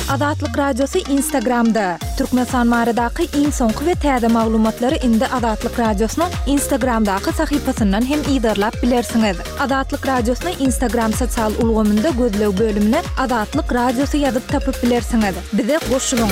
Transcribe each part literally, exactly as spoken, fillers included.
Adatlyk Radiosu Instagramda. Türkmenistan maradaky iň soňky we täze maglumatlary indi Adatlyk Radiosynyň Instagramdaky sahypasyndan hem ýydarlap bilersiňiz. Adatlyk Radiosyny Instagram sosial ulgamynda gözlew bölümine Adatlyk Radiosu ýazyp tapyp bilersiňiz. Bize goşulyň.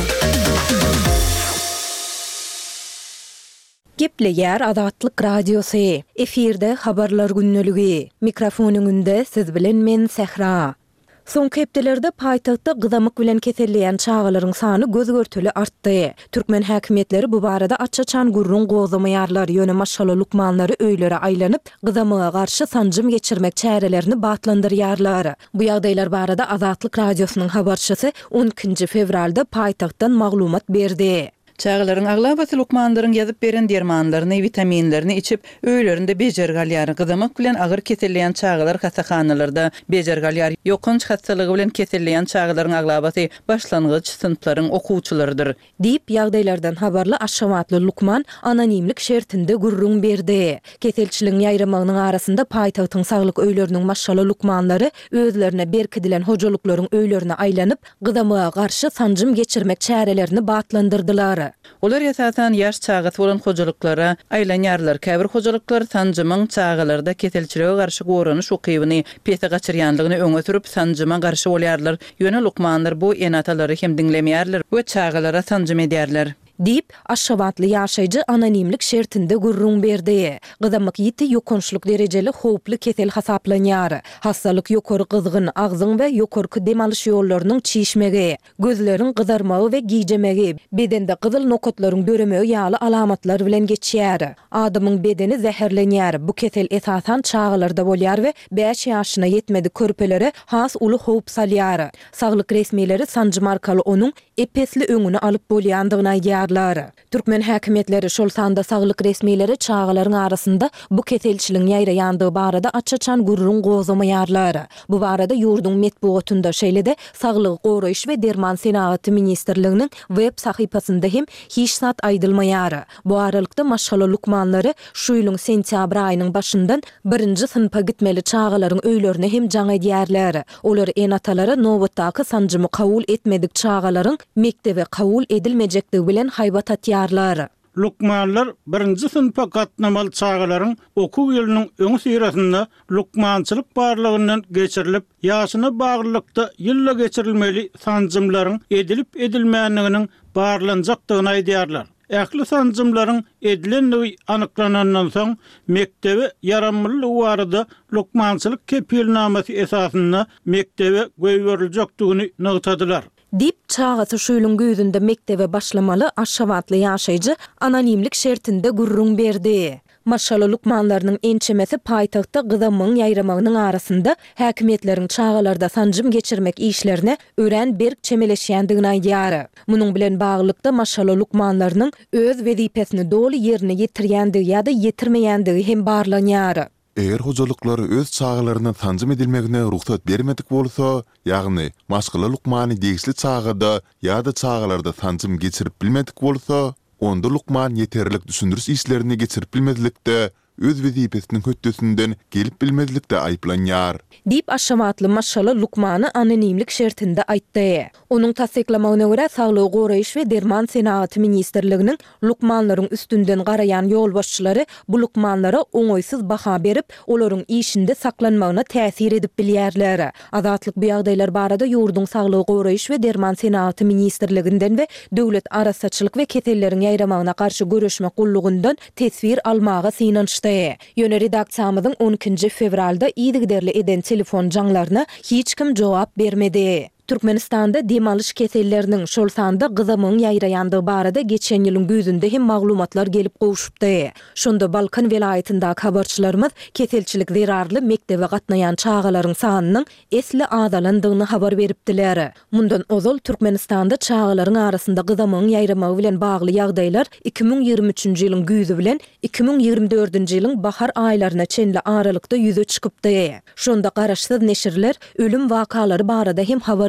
Gepleýär Adatlyk Radiosu. Efirde habarlar günneligi. Mikrofonyňynda siz bilen men Sehra. Soňky hepdelerde paýtagtda gyzamyk bilen keselleýän çağalaryň sany gözgörtüli artdy. Türkmen häkimetleri bu barada açaçan gurrun gozamaýarlar ýöne maşala lukmanlary öýlere aýlanyp gyzamyga garşy sanjym geçirmek çärelerini batlandyrýarlar. Bu ýagdaýlar barada Adatlyk Radiosynyň habarçysy on ikinji fevralda paýtagtdan maglumat berdi. Çağlaryň aglabaty lukmanlaryň ýazyp beren dermanlaryny, vitaminlerini içip öýlerinde bejergalýar. Gyzamak bilen agyr keselleýän çağlar hastaxanalarda bejergalýar. Ýokunç hastalygy bilen keselleýän çağlaryň aglabaty başlangyç sınıflaryň okuwçylarydyr. Diýip ýagdaýlardan habarly Aşşawatly Lukman anonimlik şertinde gurrun berdi. Keselçiligiň ýaýramagynyň arasynda paýtagtyň saglyk öýleriniň maşala lukmanlary özlerine berkidilen hojalyklaryň öýlerine aýlanyp gyzamyga garşy sanjym geçirmek çärelerini batlandyrdylar. Olar ýasasan ýaş çağat bolan hojalyklara aýlanýarlar. Käbir hojalyklar sanjymyň çağalarda keselçilige garşy goranyş okybyny pete gaçyrýanlygyny öňe sürüp sanjyma garşy bolýarlar. Ýöne lukmanlar bu enatalary hem diňlemýärler we çağalara sanjym edýärler. Diýip Aşşawatly ýaşaýjy anonimlik şertinde gurrun berdi. Gyzamak ýiti ýokunçluk derejeli howply kesel hasaplanýar. Hastalyk ýokary gyzgyn agzyň we ýokarky dem alyş ýollarynyň çiýişmegi, gözleriň gyzarmagy we giýjemegi, bedende gyzyl nokatlaryň döremegi ýaly alamatlar bilen geçýär. Adamyň bedeni zäherlenýär. Bu kesel esasan çağalarda bolýar we beş ýaşyna ýetmedi körpelere has uly howp salýar. Saglyk resmileri sanjym arkaly onuň epesli öňüni alyp bolýandygyna ýa Türkmen häkimetleri şol sanda saglyk resmileri çağalaryň arasynda bu keselçiligiň ýaýraýandygy barada açaçan gurrun gozamaýarlar. Bu barada ýurdun metbuatynda şeýlede Saglyk goraýyş we derman senaty ministrliginiň web sahypasynda hem hiç sat aýdylmaýar. Bu aralykda maşala lukmanlary şu ýylyň sentýabr aýynyň başyndan birinji synpa gitmeli çağalaryň öýlerine hem jaň edýärler. Olar enatalary nowatdaky sanjymy kabul etmedik çağalaryň mektebe kabul edilmejekdigi bilen haybat atýarlar. Lukmanlar birinji sınıfa gatnamaly çağalaryň okuw ýylynyň öňü sirasynda lukmançylyk barlygyndan geçirilip, ýaşyna baglykda ýylla geçirilmeli sanjymlaryň edilip edilmänliginiň barlanjakdygyny aýdýarlar. Ähli sanjymlaryň edilenligi anyklanandan soň mektebe yaramlylygy barada lukmançylyk kepilnamasy esasynda mektebe göýberiljakdygyny nagtadylar. Dip çağatı şöylün gözünde mektebe başlamalı Aşşawatly ýaşaýjy anonimlik şertinde gurrun berdi. Maşala lukmanlarynyň ençemesi paýtagtda gyzamyň ýaýramagynyň arasynda häkimetleriň çağalarda sanjym geçirmek işlerine ören berk çemeleşýändigini aýdýar. Munyň bilen baglykda maşala lukmanlarynyň öz wezipesini doly ýerine ýetirýändigi ýa-da ýetirmeýändigi hem barlanýar. Eger hojalyklar öz çağalaryna sanjym edilmegine ruhsat bermedik bolsa, ýagny maşgala lukmany degisli çağada ýa-da çağalarda sanjym geçirip bilmedik bolsa, onda lukman ýeterlik düşündürüş işlerini geçirip bilmedikde öz wezipesiniň hötdesinden gelip bilmedikde aýplanýar. Diýip Aşşawatly maşala lukmany anonimlik şertinde aýtdy. Onuň tasdiklamagyna görä Saglyk goraýyş we derman senaty ministrliginiň lukmanlaryň üstünden garaýan ýolbaşçylary bu lukmanlara oňoýsuz baha berip, olaryň işinde saklanmagyna täsir edip bilýärler. Adatlyk bu ýagdaýlar barada ýurdun Saglyk goraýyş we derman senaty ministrliginden we döwlet arasaçylyk we keselleriň ýaýramagyna garşy görüşmek gullugundan tesbir almaga synançdy. Ýöne redaksiýamyzyň on ikinji fevralda ýygyderli eden telefon jaňlaryna hiç kim jogap bermedi. Türkmenistanda dem alyş keselleriniň şol sanda gyzamyň ýaýraýandygy barada geçen ýylyň gözünde hem maglumatlar gelip gowuşupdy. Şonda Balkan welaýatyndaky habarçylarymyz keselçilik zerarly mektebe gatnaýan çağalaryň sanynyň esli azalandygyny habar beripdiler. Mundan ozal Türkmenistanda çağalaryň arasynda gyzamyň ýaýramagy bilen bagly ýagdaýlar iki ming ýigirme üçinji ýylyň güzi bilen iki ming ýigirme dördünji ýylyň bahar aýlaryna çenli aralykda ýüze çykypdy. Şonda garaşsyz neşirler ölüm wakalary barada hem habar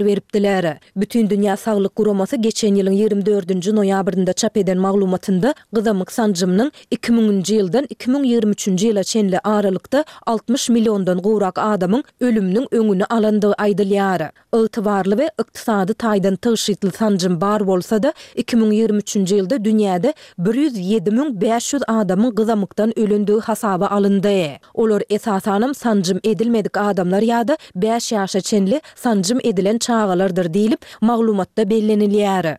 habar beripdiler. Bütün Dünya Sağlık Guraması geçen ýylyň ýygrimi dördünji noýabrynda çap eden maglumatynda gyzamyk sanjymyň iki miňinji ýyldan iki miň ýygrimi üçünji ýyla çenli aralykda altmış milliondan gowrak adamyň ölüminiň öňüni alandygy aýdylýar. Ygtybarly we ykdysady taýdan tygyşytly sanjym bar bolsa-da iki miň ýygrimi üçünji ýylda dünýäde bir ýüz ýedi miň beş ýüz adamyň gyzamykdan ölendigi hasaba alyndy. Olar esasanam sanjym edilmedik adamlar ýa-da beş ýaşa çenli sanjym edilen çağalardyr diýilip maglumatda bellenilýär.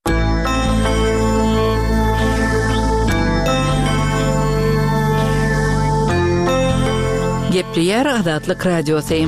Gepliyer Adatlyk Radiosu.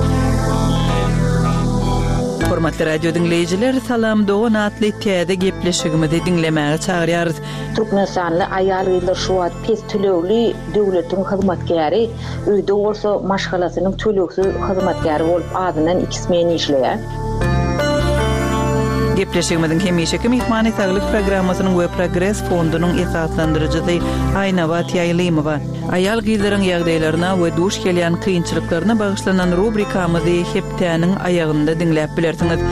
Hormatly radio dinleyijiler, salam dogan atly täze gepleşigimizi dinlemäge çagyrýarys. Türkmenistanly aýal gyzlar şu wagt pes tölegli döwletiň hyzmatkäri, öýde bolsa maşgalasynyň töleksiz hyzmatkäri bolup adynan iki smen işleýär. Gepleşigimiziň hemişeki mehmany saglyk programmasynyň we Progress fondunyň esaslandyrjysy Aýnabat Ýaýlymowa aýal gyzlaryň ýagdaýlaryna we duş gelýän kynçylyklaryna bagyşlanan rubrikamyzy heptäniň aýagynda dinläp bilersiňiz.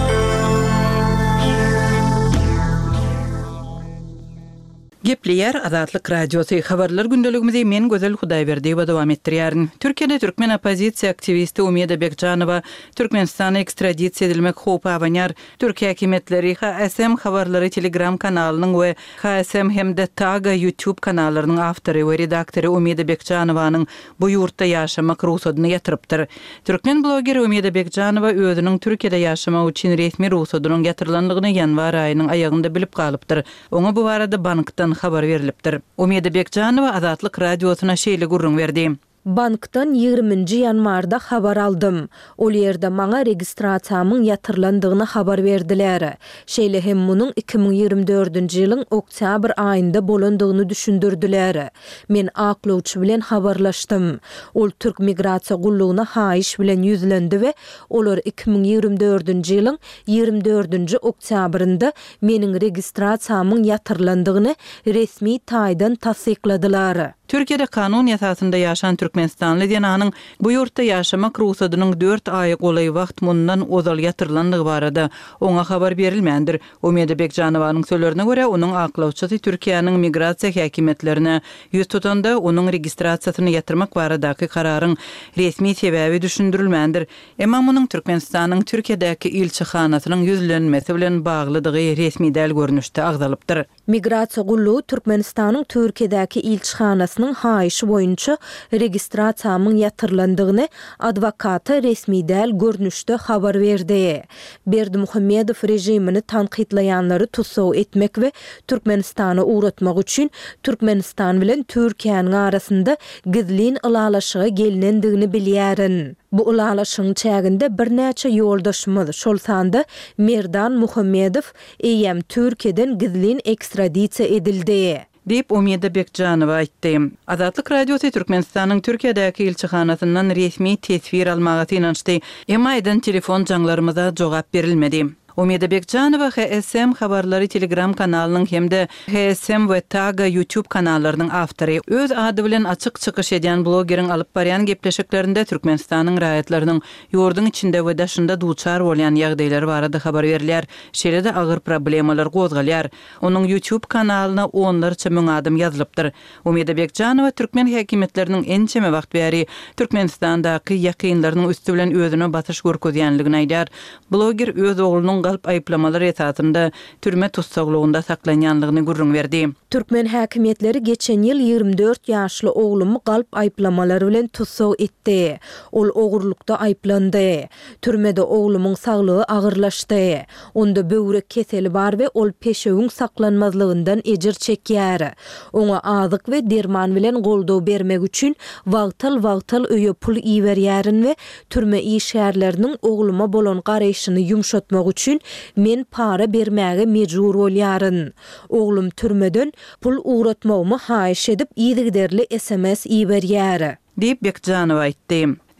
Gepliyer Adatlyk Radiosu habarlar gündeligimizi men Gözel Hudaýberdiýewa dowam etdirýärin. Türkiýede türkmen opozisiýa aktivisti Umeda Bekjanowa Türkmenistana ekstradisiýa edilmek howpy awanýar. Türkiýe häkimetleri H S M habarlary Telegram kanalynyň we H S M hemde Taga YouTube kanallarynyň awtory we redaktory Umeda Bekjanowanyň bu ýurtda ýaşamak ruhsatyny ýatyrypdyr. Türkmen blogeri Umeda Bekjanowa özüniň Türkiýede ýaşamak üçin resmi ruhsatynyň ýatyrylandygyny ýanwar aýynyň aýagynda bilip galypdyr. Oňa bu barada bankdan habar berilipdir. Umeda Bekjanowa Adatlyk Radiosuna şeýle gurrun berdi. Bankdan ýygrimiňji ýanwarda habar aldym. Ol ýerde maňa registrasiýamyň ýatyrlandygyny habar berdiler. Şeýle hem munyň iki miň ýygrimi dördünji ýylyň oktyabr aýynda bolandygyny düşündirdiler. Men aklawçy bilen habarlaşdym. Ol Türk migrasiýa gullugyna haýyş bilen ýüzlendi we olar iki miň ýygrimi dördünji ýylyň ýygrimi dördünji oktyabrynda meniň registrasiýamyň ýatyrlandygyny resmi taýdan tasdikladylar. Türkiýede kanun ýasasynda ýaşan Türkmenistanly diýanyň bu ýurtda ýaşamak ruhsatynyň dört aý golay wagt mundan ozal ýatyrlandygy barada oňa habar berilmändir. Umeda Bekjanowanyň sözlerine görä, onuň aklawçysy Türkiýanyň migrasiýa häkimetlerine ýüz tutanda onuň registrasiýasyny ýatyrmak baradaky kararyň resmi sebäbi düşündirilmändir. Emma munyň Türkmenistanyň Türkiýedäki ilçihanasynyň ýüzlenmesi bilen baglydygy resmi däl görnüşde agzalypdyr. Migrasiýa gullugy Türkmenistanyň Türkiýedäki ilçihanasynyň haýyşy boýunça registrasiýamyň ýatyrlandygyny adwokaty resmi däl görnüşde habar berdi. Berdimuhammedow rejimini tanqidlayanlary tutsaw etmek we Türkmenistany uğratmak üçin Türkmenistan bilen Türkiýanyň arasynda gizlin ılalaşyga gelinendigini bilýärin. Bu ılalaşyň çäginde bir näçe ýoldaşymyz, şol sanda Merdan Muhammedow eýem Türkiýeden gizlin ekstradisiýa edildi. Deyip Umeda Bekjanowa aýtdy. Adatlyk Radiosu Türkmenistanyň Türkiýedäki ilçihanasyndan resmi tesbir almagy ynançdy. Emma eden telefon jaňlarymyza jogap berilmedi. Umeda Bekjanowa H S M habarlary Telegram kanalynyň hemde H S M we Taga YouTube kanallarynyň awtory. Öz ady bilen açyk çykyş edýän blogeriň alyp barýan gepleşiklerinde Türkmenistanyň raýatlarynyň ýurdun içinde we daşynda duçar bolýan ýagdaýlary barada habar berilýär. Şeýle-de agyr problemalar gozgalýar. Onuň YouTube kanalyna onlarça müň adam ýazylypdyr. Umeda Bekjanowa türkmen häkimetleriniň ençeme wagt bäri Türkmenistandaky ýakynlarynyň üstü bilen özüne batyş görkezýänligini aýdýar. Bloger öz oglunyň galp aýplamalary esasynda türme tutsaglygynda saklanýanlygyny gurrun berdi. Türkmen häkimetleri geçen ýyl ýygrimi dört ýaşly oglumy galp aýplamalary bilen tutsaw etdi. Ol ogurlukda aýplandy. Türmede oglumyň saglygy agyrlaşdy. Onda böwrek keseli bar we ol peşegiň saklanmazlygyndan ejir çekýär. Oňa azyk we derman bilen goldaw bermek üçin wagtal-wagtal öýe pul iýerýärin we türme işgärleriniň ogluma bolan garaýşyny ýumşatmak üçin men para bermäge mejbur bolýaryn. Oglum türmeden pul uğratmagymy haýyş edip ýygyderli S M S iýerýär. Deyip Bekjanowa aýtdy.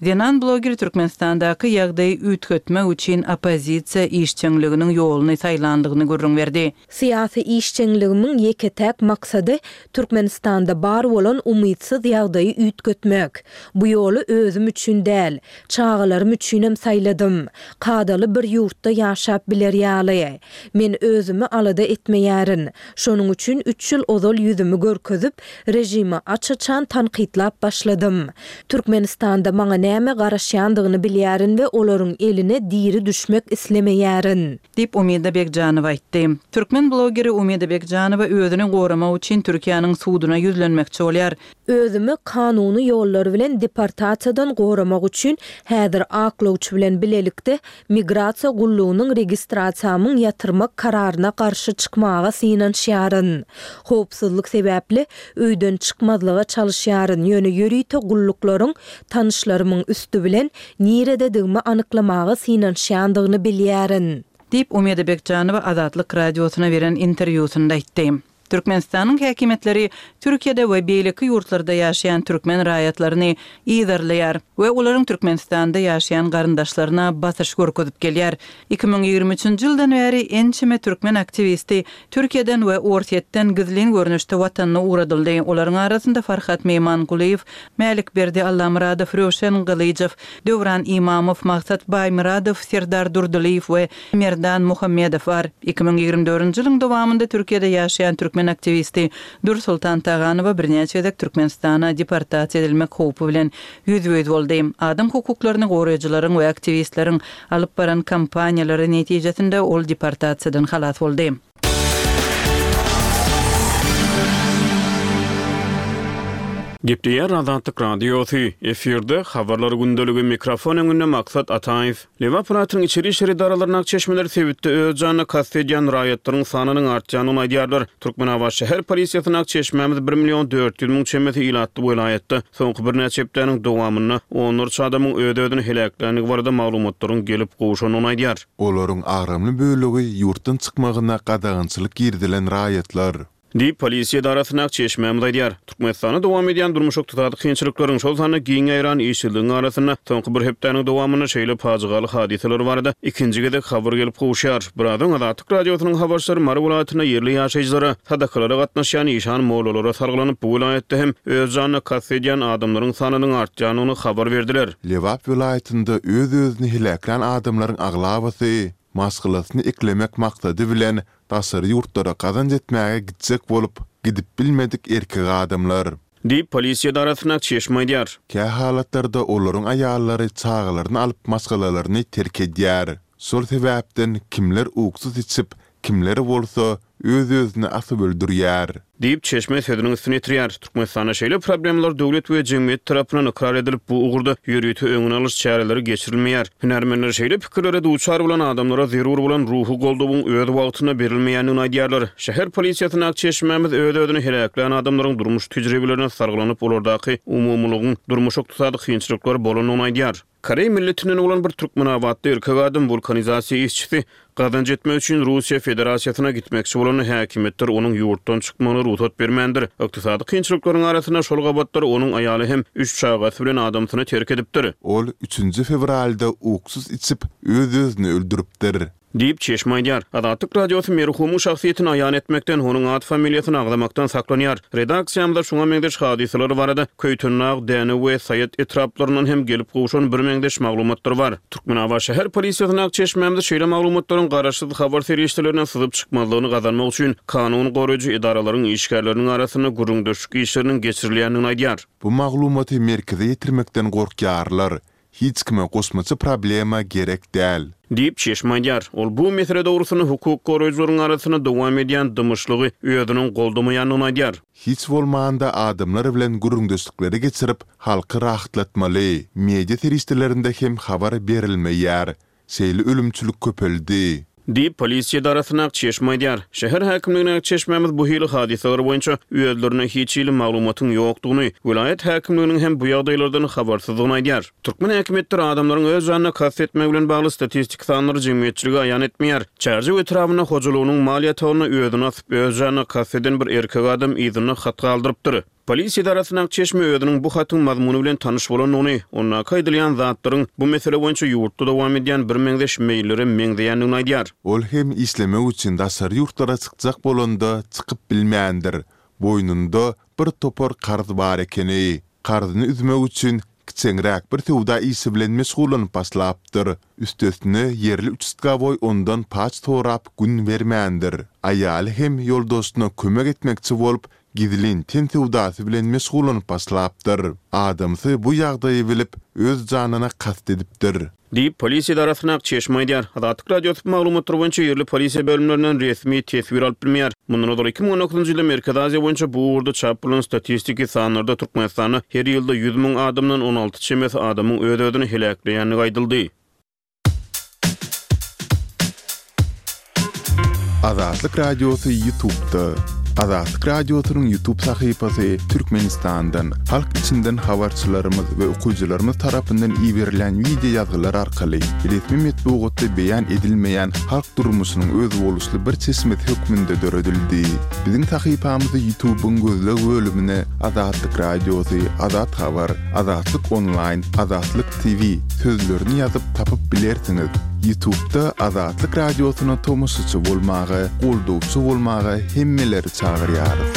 Zenan bloger Türkmenistandaky ýagdaýy ütgetmek üçin opozisiýa işçiliginiň ýoluny saýlandygyny görüň berdi. Siyasi işçiliginiň ýeke-täk maksady Türkmenistanda bar bolan umytsyz ýagdaýy ütgetmek. Bu ýoly özüm üçin däl, çağalarym üçin hem saýladym. Kadaly bir ýurtda ýaşap biler ýaly. Men özümi alada etmeýärin. Şonuň üçin üç ýyl ozal ýüzümi görkezip, rejimi açyçan tanqidlap başladym. Türkmenistanda maňa näme garaşýandygyny bilýärin we olaryň eline diri düşmek islemeýärin. Dip Umida Bekjanow aýtdy. Türkmen blogeri Umida Bekjanow özüni goramak üçin Türkiýanyň suwduna ýüzlenmekçi bolýar. Özümi kanuny ýollar bilen deportasiýadan goramak üçin häzir aklawçy bilen bilelikde migrasiýa gullugynyň registrasiýamyň ýatyrmak kararyna garşy çykmaga synanýaryn. Howpsuzlyk sebäpli öýden çykmazlyga çalışýaryn. Ýöne ýörüýte gulluklaryň tanışlarymyň üstü bilen nirededigimi anyklamaga synanýandygyny bilýärin. Dip Umida Bekjanow Azatlyk radiosuna beren interwýusunda aýtdy. Türkmenistanyň häkimetleri Türkiýede we beýleki ýurtlarda ýaşaýan türkmen raýatlaryny ýyzarlaýar we olaryň Türkmenistanda ýaşaýan garyndaşlaryna basyş görkezip gelýär. iki ming ýigirme üçinji ýyldan bäri ençime türkmen aktivisti Türkiýeden we Ortiýetden gizlin görnüşde watanyna uğradyldy. Olaryň arasynda Farhat Meýmanguliýew, Mälik Berdi Allamuradow, Röşen Gylyjew, Döwran Imamow, Maksat Baýmuradow, Serdar Durduliýew we Merdan Muhammedow bar. iki ming ýigirme dördünji ýylyň dowamynda Türkiýede ýaşaýan türkmen aktivisti Dur Sultan Taganow birnäçe edek Türkmenistana deportasiýa edilmek howpy bilen ýüzböýüz boldy. Adam hukuklaryny goraýjylaryň we aktivistleriň alyp baran kampaniýalary netijesinde ol deportasiýadan halas boldy. Gepdiýer Azatlyk radiosu efirde habarlar gündöligi mikrofon öňünde Maksat Ataýew. Lewaparatyň içeri işleri daralaryna çeşmeler sebitde öz janyny kastetýän raýatlaryň sanynyň artýanyny aýdýarlar. Türkmenawa şäher polisiýasyna çeşmemiz bir million dört ýüz miň çemeti ilatdy bu vilayetde. Soňky bir näçe hepdeniň dowamyny onlarça adamyň öde-ödüni helaklandygy barada maglumatlaryň gelip gowşanyny aýdýar. Olaryň agramly bölegi ýurtdan çykmagyna gadagynçylyk girdilen raýatlar. Dip polisiýa darasyna çeşmemiz aýdýar. Türkmenistana dowam edýän durmuşyk tutady kynçylyklaryň şol sany giň aýran işçiligiň arasyna soňky bir hepdeniň dowamyny şeýle paýagaly hadiseler barada ikinji gedek habar gelip gowşýar. Birazdan Azatlyk radiosynyň habarçylary Mary welaýatyna ýerli ýaşaýjylary sadakalary gatnaşýan işan mowlalara sargalanıp bu vilayetde hem öz janyny kastetýän adamlaryň sanynyň artýanyny habar berdiler. Lewap welaýatynda öz-özüni helaklan adamlaryň aglabasy maskalasyny eklemek maksady bilen taşary ýurtlara kazanç etmäge gitsek bolup gidip bilmedik erkek adamlar. Dip polisiýa darasyna çeşme aýdýar. Kä halatlarda olaryň aýallary çağalaryny alyp maskalalaryny terk edýär. Şol sebäpden kimler uksuz içip, kimleri bolsa öz-özüni asyp öldürýär. Dip çeşme söýdüniň üstüne ýetirýär. Türkmenistana şeýle problemler döwlet we jemgyýet tarapyndan ikrar edilip bu ugurda ýürüýte öňüne alyş çäreleri geçirilmeýär. Hünärmenler şeýle pikirlere duçar bolan adamlara zerur bolan ruhy goldugyň öz wagtyna berilmeýänini aýdýarlar. Şäher polisiýasyna çeşmemiz öde-ödüni helaklan adamlaryň durmuş tejribelerine sargalanyp olardaky umumlygyň durmuşyk tutady kynçylyklary bolanyny aýdýar. Korey milletinden olan bir Türkmenawatda erkek adam vulkanizasiýa işçisi gazanç etmek üçin Russiýa Federasiýasyna gitmekçi bolan häkimetler onuň ýurtdan çykmagyna ruhsat bermendir. Ykdysady kynçylyklaryň arasyna şol gabatlar onuň aýaly hem üç çağasy bilen adamsyny terk edipdir. Ol üçünji fevralda uksuz içip öz-özüni öldüripdir. Dip çeşme aýdýar. Azatlyk radiosu merhumy şahsiýetini aýan etmekden, onuň ad familiýasyny aglamakdan saklanýar. Redaksiýamda şoňa meňdeş hadiseler barada Köýtünag, Däne we Saýat etraplarynyň hem gelip gowşan bir meňdeş maglumatlar bar. Türkmenawa şäher polisiýasyna çeşmemde şeýle maglumatlaryň garaşsyz habar serýeçlerinden syzyp çykmalygyny gazanmak üçin kanuny goraýjy idaralaryň işgärleriniň arasyna gurungdöşük işleriniň geçirilýänini aýdýar. Bu maglumaty merkeze ýetirmekden gorkýarlar. Hiç kime gosmaçy problema gerek däl. Dip çeşme aýdýar. Ol bu mesele dogrusyny hukuk goraýjylaryň arasyna dowam edýän dymyşlygy öýüdüniň goldamaýanyny aýdýar. Hiç bolmanda adamlar bilen gurungdöşlükleri geçirip halky rahatlatmaly. Media teristlerinde hem habar berilmeýär. Şeýle ölümçülük köpeldi. Dip polisiýa darasyna çeşme aýdýar. Şäher häkimligine çeşmemiz bu hili hadiseler boýunça üýetlerine hiç ýyly maglumatyň ýokdugyny, vilayet häkimliginiň hem bu ýagdaýlardan habarsyzlygyny aýdýar. Türkmen häkimetleri adamlaryň öz janyna kastetmek bilen bagly statistik sanlary jemgyýetçiligi aýan etmeýär. Çärji etrabyna hojalygynyň maliýatatyny öýüdüne asyp öz janyna kasteden bir erkek adam ýzyny hat galdyrypdyr. Polis idarasynyň Çeşme öýüdiniň bu hatyň mazmuny bilen tanyş bolan ony, ona kaýdylýan zatlaryň bu mesele boýunça ýurtda dowam edýän bir meňdeş meýilleri meňdeýändigini aýdýar. Ol hem islemek üçin daşar ýurtlara çykjak bolanda çykyp bilmeýändir. Boynunda bir topar qarz bar ekeni. Qarzyny üzmek üçin kiçenräk bir tewda isi bilen meşgulanyp başlapdyr. Üstesine yerli üçüska boy ondan paç torap gün bermeýändir. Aýal hem ýoldaşyna kömek etmekçi bolup gidilin ten tewdasy bilen meşgulanyp başlapdyr. Adamsy bu ýagdaýy bilip öz janyna kast edipdir. Diýip polis idarasyna Çeşme aýdýar. Azatlyk radiosyny maglumatlar boýunça ýerli polisiýa bölümlerinden resmi tesbir alyp bilmeýär. Mundan öňür iki ming on dokuzunçy ýylda Merkez Aziýa boýunça bu ugurda çap bolan statistiki sanlarda Türkmenistany her ýylda yüz miň adamdan on alty çemes adamyň öýdödüni helakleýändigi aýdyldy. Azatlyk radiosy YouTube'da. Azatlyk radiosynyň YouTube sahypasy Türkmenistandan, halk içinden habarçylarymyz we okuwçylarymyz tarapyndan iýerilen video ýazgylar arkaly resmi metbuatda beýan edilmeýän halk durmuşynyň öz boluşly bir çeşmet hökmünde döredildi. Biziň sahypamyzy YouTube'un gözleg bölümine Azatlyk radiosy, Azat habar, Azatlyk online, Azatlyk T V sözlerini ýazyp tapyp bilersiňiz. YouTube'da Azatlyk radiosyna tomusçy bolmagy, goldowçy bolmagy hemmeleri çağırýarys.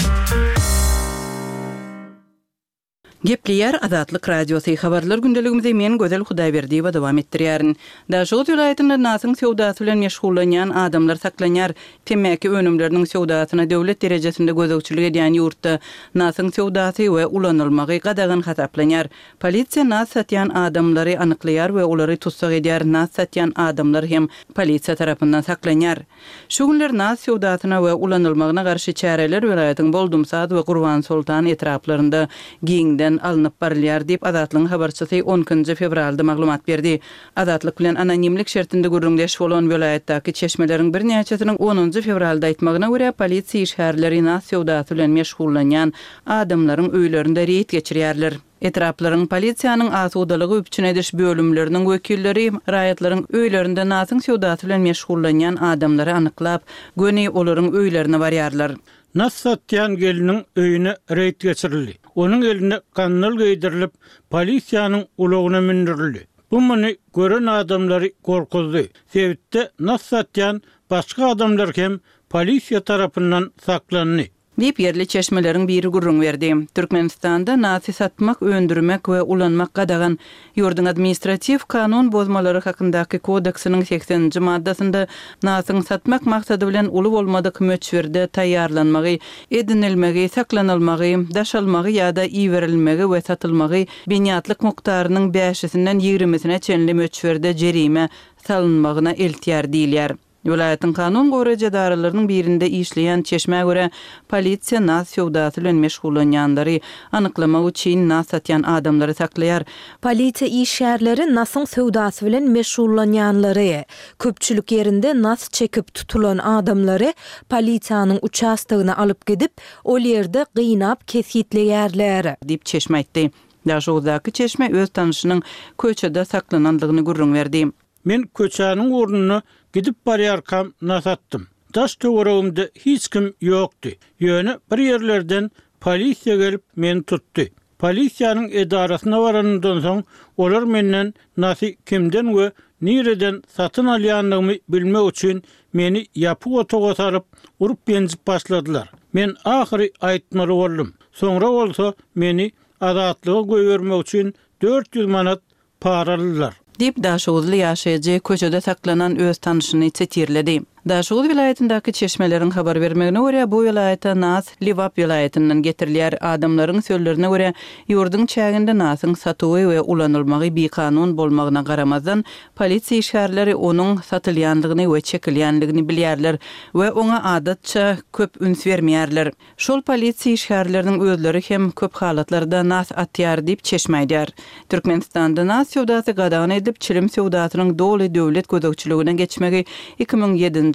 Gepliýär Azatlyk radiosy habarlar gündeligimizde men Gözel Hudaýberdiýewa dowam etdirýärin. Daşygy vilayetinde nasyň sewdasy bilen meşgullanýan adamlar saklanýar. Temäki önümleriniň sewdasyna döwlet derejesinde gözegçilik edýän ýurtda nasyň sewdasy we ulanylmagy gadagan hasaplanýar. Polisiýa nas satýan adamlary anyklar we olary tutsak edýär. Nas satýan adamlar hem polisiýa tarapyndan saklanýar. Şu günler nas sewdasyna we ulanylmagyna garşy çäreler vilayetyň Boldumsat we Gurban Sultan etraplarynda giňden alınıp barylýar diýip Azatlyk habarçysy onunçy fevralda maglumat berdi. Azatlyk bilen anonimlik şertinde gürrüňdeş bolan vilayetdäki çeşmeleriň bir näçesiniň onunçy fevralda aýtmagyna görä polisiýa işgärleri nas sewdasy bilen meşgullanýan adamlaryň öýlerinde reýt geçirýärler. Etraplaryň polisiýanyň asudalygy üçin ediş bölümleriniň wekilleri raýatlaryň öýlerinde nasyň sewdasy bilen meşgullanýan adamlary anyklap, göni olaryň öýlerine barýarlar. Nas satýan geliniň öýüne reýt geçirildi. Onun eline kanal giydirilip polisiýanyň ulagyna mindirildi. Bu meni gören adamlary korkuzdy. Sebäpde nas satýan başga adamlar hem polisiýa tarapyndan saklandy. Diýip yerli çeşmeleriň biri gurrun berdi. Türkmenistanda nasy satmak, öndürmek we ulanmak gadagan ýurdun administrativ kanun bozmalary hakyndaky kodeksiniň seksenji maddasynda nasyň satmak maksady bilen uly bolmadyk möçberde taýýarlanmagy, edinilmegi, saklanylmagy, daşalmagy ýa-da iýerilmegi we satylmagy beňatlyk mukdarynyň beşisinden ýigrimisine çenli möçberde jerime salynmagyna eltýär diýilýär. Vilayetin kanun gorajadarlarynyň birinde işleýän çeşme görä polisiýa nas sewdasy bilen meşgullanýanlary anyklamak üçin nas satýan adamlary saklaýar. Polisiýa işgärleri nasyň sewdasy bilen meşgullanýanlary, köpçülik ýerinde nas çekip tutulan adamlary polisiýanyň uçastygyna alyp gidip, ol ýerde gynap kesitleýärler diýip çeşme aýtdy. Daşowdaky çeşme öz tanışynyň köçede saklanandygyny gurrun berdi. Men köçäniň ornuny gidip barýarkam nasatdym. Daş töweregimde hiç kim ýokdy. Ýöne bir ýerlerden polisiýa gelip meni tutdy. Polisiýanyň edarasyna barandan soň olar menden nasy kimden we nireden satyn alýanlygymy bilmek üçin meni ýapy otoga salyp urup benjip başladylar. Men ahyry aýtmaly boldum. Soňra bolsa meni azatlyga goýbermek üçin dört yüz manat para aldylar. Dip daşowly ýaşaýjy köçede saklanan öz tanışyny çetirledi. Daşowly vilayetindäki çeşmeleriň habar bermegine görä bu vilayeta nas Livap vilayetinden getirilýär. Adamlaryň sözlerine görä ýurdun çäginde nasyň satywy we ulanylmagy bekanun bolmagyna garamazdan polisiýa işgärleri onuň satylýanlygyny we çekilýänligini bilýärler we oňa adatça köp üns bermeýärler. Şol polisiýa işgärleriniň özleri hem köp halatlarda nas atýar diýip çeşmeýär. Türkmenistanda nas sewdasy gadagan edip çilim sewdasynyň doly döwlet gözegçiligine geçmegi iki ming ýedinji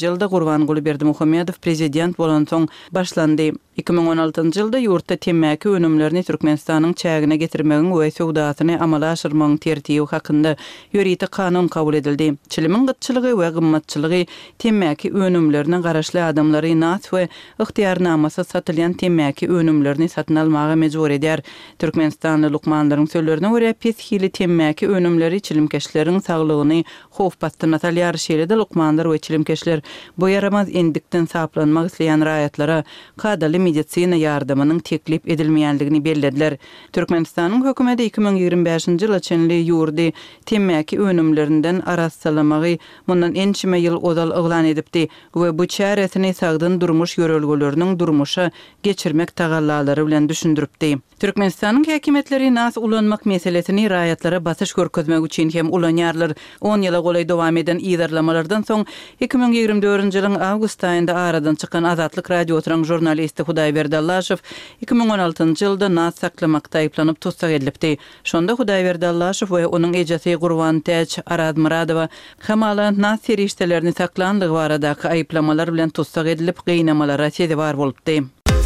ýylynjy ýylda Gurbanguly Berdimuhammedow prezident bolan soň başlandy. iki ming on altyncy ýylda ýurtda temmäki önümlerini Türkmenistanyň çägine getirmegiň we sowdasyny amala aşyrmagyň tertibi hakynda ýöriti kanun kabul edildi. Çilimin gytçylygy we gymmatçylygy temmäki önümlerini garaşly adamlary nas we ıhtiýarnamasy satylýan temmäki önümlerini satyn almaga mejbur eder. Türkmenistanly lukmanlaryň sözlerine görä peshili temmäki önümleri çilimkeşleriň saglygyny hof bastyrma salýar şeýlede lukmanlar we çilimkeşler bu yaramaz endikden saplanmak isleýän raýatlara kadaly medisina ýardamynyň teklip edilmeýänligini bellädiler. Türkmenistanyň hökümeti iki ming ýygrimi beşinji ýyla çenli ýurdy temmäki önümlerinden arasalamagy mundan ençime ýyl odal yglan edipdi we bu çäresini sagdyn durmuş ýörelgeleriniň durmuşa geçirmek tagallalary bilen düşündiripdi. Türkmenistanyň häkimetleri nas ulanmak meselesini raýatlara basyş görkezmek üçin hem ulanýarlar. on ýyla golay dowam eden ýydarlamalardan soň iki ming ýygrimi dördünji ýylyň awgust aýynda aradan çykan Azatlyk radiosynyň jurnalisti Hudaýberdi Allaşew iki ming on altyncy ýylda nas saklamakda aýplanyp tutsak edilipdi. Şonda Hudaýberdi Allaşew we onuň ejasy Gurban Täç Arad Muradowa hamala nas serişdelerini saklandygy baradaky aýplamalar bilen tutsak edilip gynamalara sezi bar bolupdy.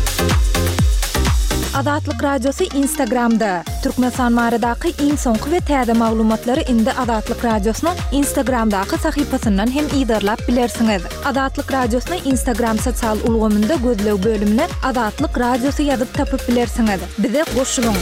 Azatlyk radiosu Instagramda. Türkmenistan maradaky iň soňky we täze maglumatlary indi Azatlyk radiosynyň Instagramdaky sahypasyndan hem ýydarlap bilersiňiz. Azatlyk radiosyny Instagram sosial ulgamynda gözlew bölümine Azatlyk radiosu ýazyp tapyp bilersiňiz. Bize goşulyň.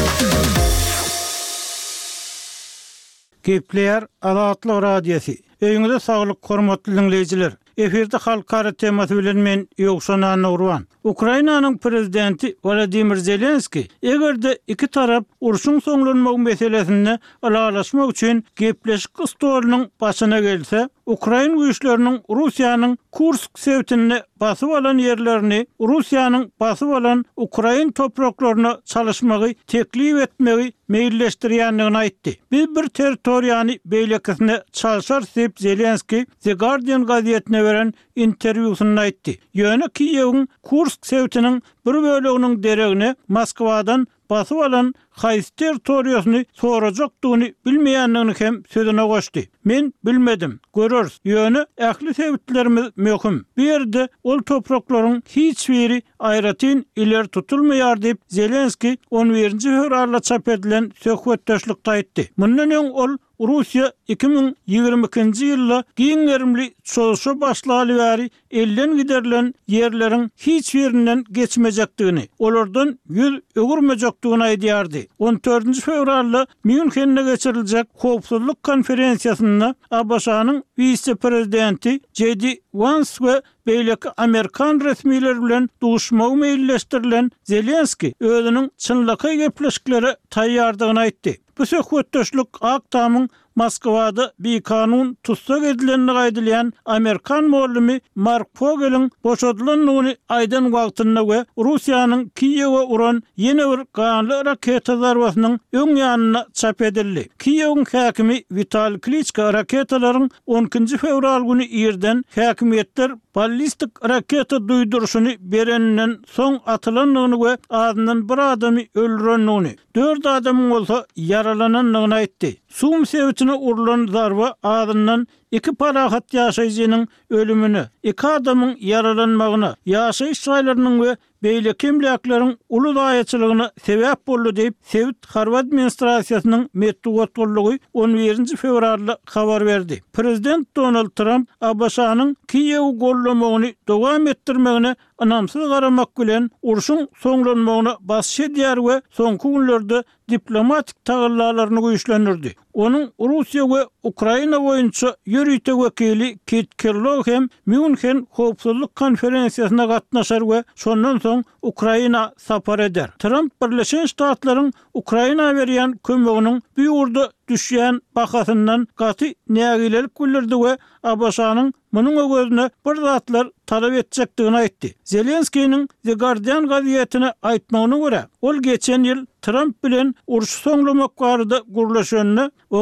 Gepler Azatlyk radiosu. Öýüňizde saglyk hormatly dinleýijiler. Efirde halkara temasy bilen men Ýogşan Nurwan. Ukrainanyň prezidenti Volodymyr Zelenski egerde iki tarap urşuň soňlanmagy meselesinde alalaşmak üçin gepleşik stolunyň başyna gelse, Ukraina güýçleriniň Russiýanyň Kursk sewtini basyp alan ýerlerini, Russiýanyň basyp alan Ukraina topraklaryny çalışmagy teklip etmegi meýilleşdirýändigini aýtdy. Biz bir territoriýany beýlekisine çalışar diýip Zelenski The Guardian gazetine beren interwýusynda aýtdy. Ýöne Kiýewiň Kursk sewtiniň bir böleginiň deregini Moskwadan basyp alan haýsy territoriýasyny sorajakdygyny bilmeýändigini hem sözüne goşdy. Men bilmedim. Görürüz. Ýöne ähli sebitlerimiz möhüm. Bir ýerde ol topraklaryň hiç biri aýratyn iler tutulmaýar diýip Zelenski on birinji fevralda çap edilen söhbetdeşlikde aýtdy. Mundan öň ol Russiýa iki ming ýygrimi ikinji ýylda giňerimli çolşa başlaly bäri elden giderilen ýerleriň hiç birinden geçmejekdigini, olardan ýüz ögürmejekdigini aýdýardy. on dördünji fevralda Münchende geçiriljek howpsuzlyk konferensiýasynda A B Ş'nyň vice-prezidenti J D Vance we beýleki Amerikan resmiýetleri bilen duşmagy meýilleşdirilen Zelenski özüniň çynlyky gepleşikleri taýýardygyny aýtdy. Bu söhbetdeşlik Aktamyň Moskwada bir kanun tutsak edilenini gaýdylýan Amerikan muallimi Mark Fogel'in boşadylanlygyny aýdan wagtynda we Russiýanyň Kiýewe uran ýene bir ganly raketa zarbasynyň öň ýanyna çap edildi. Kiýewiň häkimi Vitali Klitschko raketalaryň on ikinji fevral güni ýerden häkimetler ballistik raketa duýduruşyny bereninden soň atylanlygyny we azyndan bir adamy öldürenligini, dört adamyň bolsa yaralananlygyny aýtdy. Sum sebitine urulan zarba azyndan iki parahat ýaşaýjynyň ölümini, iki adamyň yaralanmagyna, ýaşaýyş şaýlarynyň we beýleki emlaklaryň uly daýaçylygyna sebäp boldy diýip Sewit Harward administrasiýasynyň metduat boldugy on birinji fevralda habar berdi. Prezident Donald Trump A B Ş'nyň Kiýew gollamagyny dowam etdirmegine anamsyz garamak bilen urşuň soňlanmagyna basyş edýär we soňky günlerde diplomatik tagallarlaryny güýçlendirdi. Onuň Russiýa we Ukraina boýunça ýörüýte wekili Kit Kellogg hem München howpsuzlyk konferensiýasyna gatnaşar we şondan soň Ukraina sapar eder. Trump Birleşen Ştatlaryň Ukraina berýän kömeginiň bu ýurda düşýän bahasyndan gaty nägilelik bildirdi we A B Ş'nyň munyň gözüne bir zatlar talap etjekdigini aýtdy. Zelenskiň The Guardian gazetine aýtmagyna görä, ol geçen ýyl Trump bilen uruş soňlamak barada gurlaşanyny, onu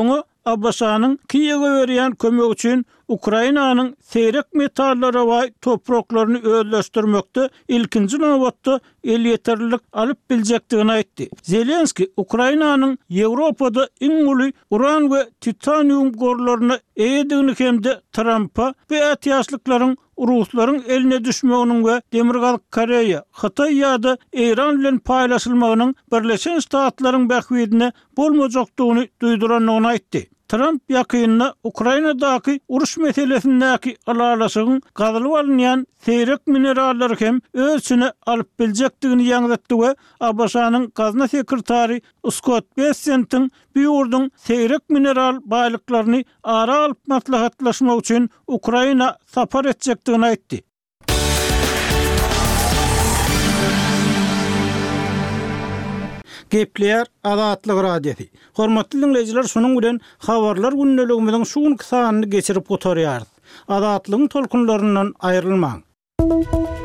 Abbasanyň Kiýew'e berýän kömek üçin Ukrainanyň seyrek metallara we topraklaryny özleşdirmekde ilkinji nowatda el ýeterlik alyp biljekdigini aýtdy. Zelenski Ukrainanyň Ýewropada iň uly uran we titanium gorlaryny eýedigini hemde Trump'a we atýaşlyklaryň Ruslaryň eline düşmeginiň we Demirgal Koreýa, Hatay ýa-da Eýran bilen paýlaşylmagynyň Birleşen Ştatlaryň bähwidine bolmajakdygyny duýduranlygyny aýtdy. Trump ýakynda Ukrainadaky uruş meselesindäki alalaşygyň gazylyp alynýan seyrek minerallar hem ölçüne alyp biljekdigini ýaňlatdy we Abbasanyň gazna sekretary Scott Bessent'in bu seyrek mineral baýlyklaryny ara alyp maslahatlaşmak üçin Ukraina sapar etjekdigini aýtdy. Gepler Azatlyk radiosi. Hormatly dinleyijiler, şonuň bilen habarlar günneligimiziň şu günkü sanyny geçirip oturýarys. Azatlygyň tolkunlaryndan aýrylmaň.